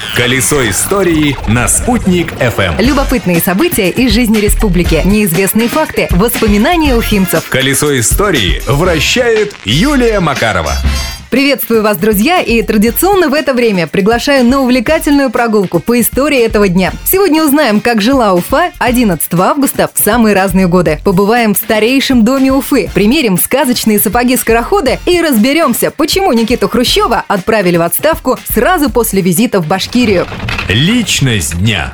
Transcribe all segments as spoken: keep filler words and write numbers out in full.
Колесо истории на Спутник эф эм. Любопытные события из жизни республики, неизвестные факты, воспоминания уфимцев. Колесо истории вращает Юлия Макарова. Приветствую вас, друзья, и традиционно в это время приглашаю на увлекательную прогулку по истории этого дня. Сегодня узнаем, как жила Уфа одиннадцатого августа в самые разные годы. Побываем в старейшем доме Уфы, примерим сказочные сапоги-скороходы и разберемся, почему Никиту Хрущева отправили в отставку сразу после визита в Башкирию. Личность дня.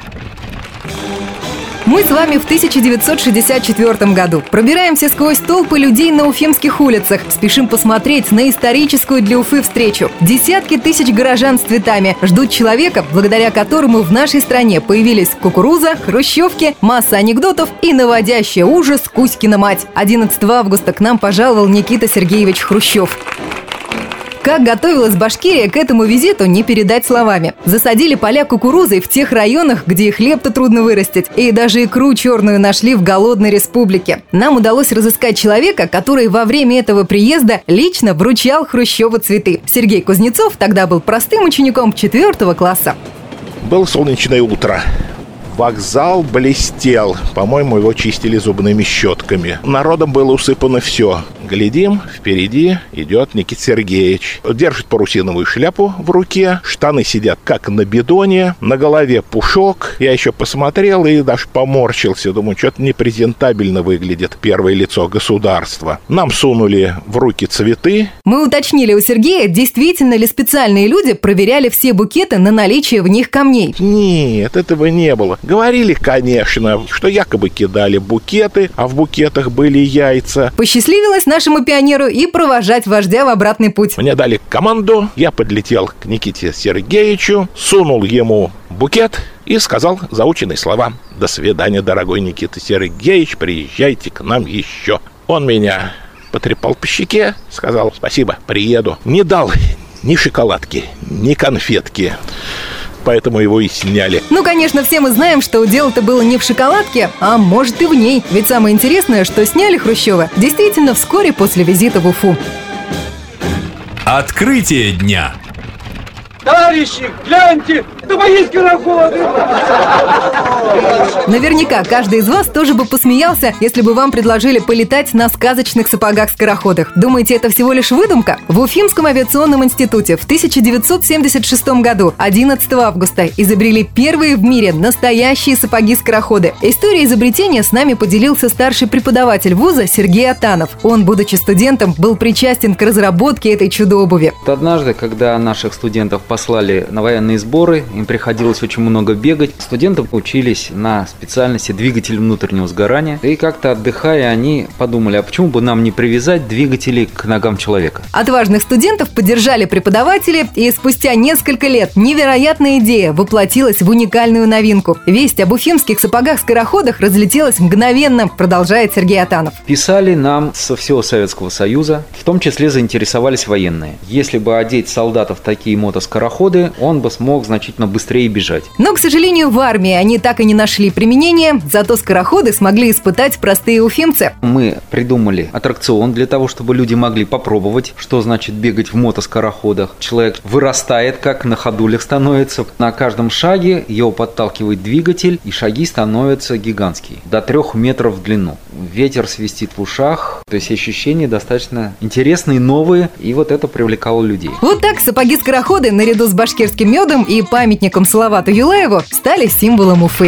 Мы с вами в тысяча девятьсот шестьдесят четвёртом году. Пробираемся сквозь толпы людей на уфимских улицах. Спешим посмотреть на историческую для Уфы встречу. Десятки тысяч горожан с цветами ждут человека, благодаря которому в нашей стране появились кукуруза, хрущевки, масса анекдотов и наводящая ужас Кузькина мать. одиннадцатого августа к нам пожаловал Никита Сергеевич Хрущев. Как готовилась Башкирия к этому визиту, не передать словами. Засадили поля кукурузой в тех районах, где и хлеб-то трудно вырастить, и даже икру черную нашли в голодной республике. Нам удалось разыскать человека, который во время этого приезда лично вручал Хрущеву цветы. Сергей Кузнецов тогда был простым учеником четвертого класса. Было солнечное утро. Вокзал блестел. По-моему, его чистили зубными щетками. Народом было усыпано все. Глядим, впереди идет Никита Сергеевич. Держит парусиновую шляпу в руке. Штаны сидят как на бидоне. На голове пушок. Я еще посмотрел и даже поморщился. Думаю, что-то непрезентабельно выглядит первое лицо государства. Нам сунули в руки цветы. Мы уточнили у Сергея, действительно ли специальные люди проверяли все букеты на наличие в них камней. Нет, этого не было. Говорили, конечно, что якобы кидали букеты, а в букетах были яйца. Посчастливилось нашему пионеру и провожать вождя в обратный путь. Мне дали команду, я подлетел к Никите Сергеевичу, сунул ему букет и сказал заученные слова: «До свидания, дорогой Никита Сергеевич, приезжайте к нам еще». Он меня потрепал по щеке, сказал: «Спасибо, приеду». Не дал ни шоколадки, ни конфетки. Поэтому его и сняли. Ну, конечно, все мы знаем, что дело-то было не в шоколадке, а может и в ней. Ведь самое интересное, что сняли Хрущева действительно вскоре после визита в Уфу. Открытие дня. Товарищи, гляньте, это мои скороходы! Наверняка каждый из вас тоже бы посмеялся, если бы вам предложили полетать на сказочных сапогах-скороходах. Думаете, это всего лишь выдумка? В Уфимском авиационном институте в тысяча девятьсот семьдесят шестом году, одиннадцатого августа, изобрели первые в мире настоящие сапоги-скороходы. Историей изобретения с нами поделился старший преподаватель вуза Сергей Атанов. Он, будучи студентом, был причастен к разработке этой чудо-обуви. Однажды, когда наших студентов послали на военные сборы, им приходилось очень много бегать. Студенты учились на специальности двигатель внутреннего сгорания. И как-то отдыхая, они подумали, а почему бы нам не привязать двигатели к ногам человека? Отважных студентов поддержали преподаватели, и спустя несколько лет невероятная идея воплотилась в уникальную новинку. Весть об уфимских сапогах-скороходах разлетелась мгновенно, продолжает Сергей Атанов. Писали нам со всего Советского Союза, в том числе заинтересовались военные. Если бы одеть солдатов в такие мотоскороходы, он бы смог значительно быстрее бежать. Но, к сожалению, в армии они так и не нашли применения, зато скороходы смогли испытать простые уфимцы. Мы придумали аттракцион для того, чтобы люди могли попробовать, что значит бегать в мотоскороходах. Человек вырастает, как на ходулях становится. На каждом шаге его подталкивает двигатель, и шаги становятся гигантские, до трех метров в длину. Ветер свистит в ушах, то есть ощущения достаточно интересные, новые, и вот это привлекало людей. Вот так сапоги-скороходы наряду с башкирским медом и памятником Салавату Юлаеву стали символом Уфы.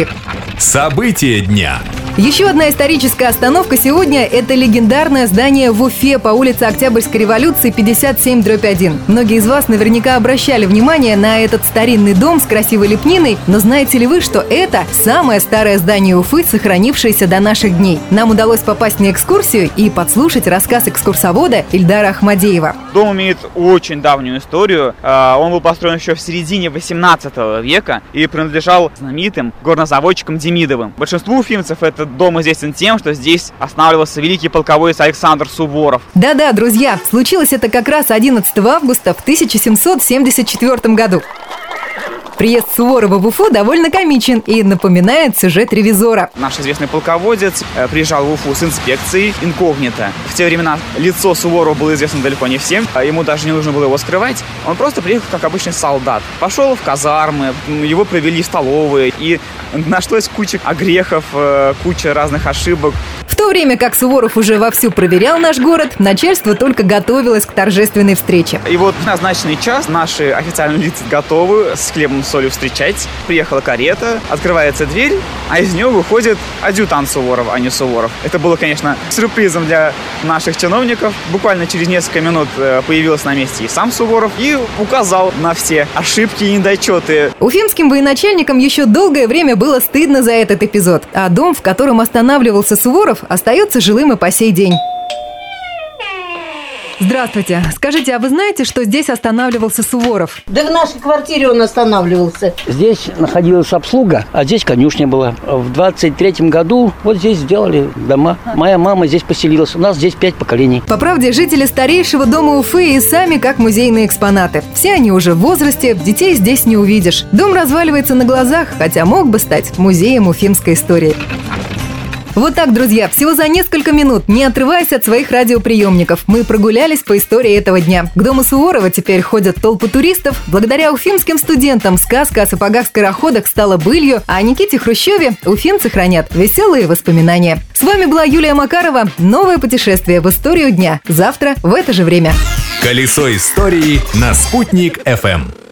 События дня. Еще одна историческая остановка сегодня – это легендарное здание в Уфе по улице Октябрьской революции пятьдесят семь дробь один. Многие из вас наверняка обращали внимание на этот старинный дом с красивой лепниной, но знаете ли вы, что это самое старое здание Уфы, сохранившееся до наших дней? Нам удалось попасть на экскурсию и подслушать рассказ экскурсовода Ильдара Ахмадеева. Дом имеет очень давнюю историю. Он был построен еще в середине восемнадцатого века и принадлежал знаменитым горнозаводчикам Демидовым. Большинству уфимцев этот дом известен тем, что здесь останавливался великий полководец Александр Суворов. Да-да, друзья, случилось это как раз одиннадцатого августа в тысяча семьсот семьдесят четвёртом году. Приезд Суворова в Уфу довольно комичен и напоминает сюжет «Ревизора». Наш известный полководец приезжал в Уфу с инспекцией инкогнито. В те времена лицо Суворова было известно далеко не всем, ему даже не нужно было его скрывать. Он просто приехал как обычный солдат. Пошел в казармы, его провели в столовые, и нашлось куча огрехов, куча разных ошибок. В то время как Суворов уже вовсю проверял наш город, начальство только готовилось к торжественной встрече. И вот в назначенный час наши официальные лица готовы с хлебом и солью встречать. Приехала карета, открывается дверь, а из нее выходит адъютант Суворова, а не Суворов. Это было, конечно, сюрпризом для наших чиновников. Буквально через несколько минут появился на месте и сам Суворов и указал на все ошибки и недочеты. Уфимским военачальникам еще долгое время было стыдно за этот эпизод, а дом, в котором останавливался Суворов, остается жилым и по сей день. Здравствуйте. Скажите, а вы знаете, что здесь останавливался Суворов? Да в нашей квартире он останавливался. Здесь находилась обслуга, а здесь конюшня была. В двадцать третьем году вот здесь сделали дома. Моя мама здесь поселилась. У нас здесь пять поколений. По правде, жители старейшего дома Уфы и сами как музейные экспонаты. Все они уже в возрасте, детей здесь не увидишь. Дом разваливается на глазах, хотя мог бы стать музеем уфимской истории. Вот так, друзья, всего за несколько минут, не отрываясь от своих радиоприемников, мы прогулялись по истории этого дня. К дому Суворова теперь ходят толпы туристов. Благодаря уфимским студентам сказка о сапогах-скороходах стала былью, а о Никите Хрущеве уфимцы хранят веселые воспоминания. С вами была Юлия Макарова. Новое путешествие в историю дня. Завтра в это же время. Колесо истории на Спутник эф эм.